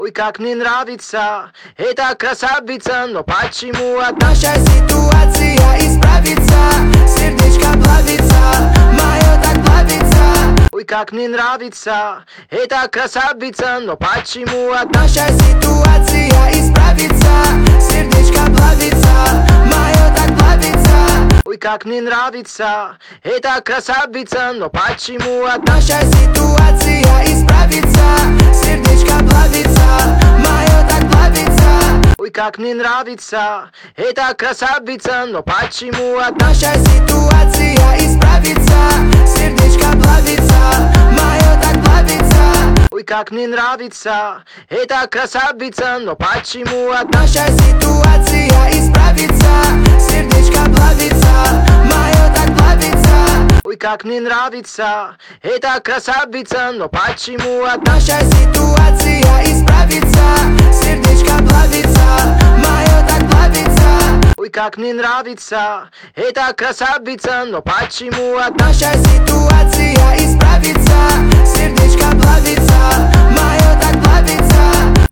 Ой, как мне нравится эта красавица, но почему наша ситуация исправится? Сердечко плавится, мое так плавится. Ой, как мне нравится эта красавица, но почему наша ситуация исправится? Сердечко плавится, мое так плавится. Ой, как мне нравится эта красавица, но почему наша ситуация исправится? Сердечко плавится, мое так плавится. Ой, как мне нравится эта красавица, но почему наша ситуация исправится? Сердечко плавится, мое так плавится. Ой, как мне нравится эта красавица, но почему наша ситуация исправится? Сердечко плавится, мое так плавится. Ой, как мне нравится эта красавица, но почему наша ситуация исправится? Сердечко плавится, мое так плавится. Ой, как мне нравится эта красавица, но почему наша ситуация исправится?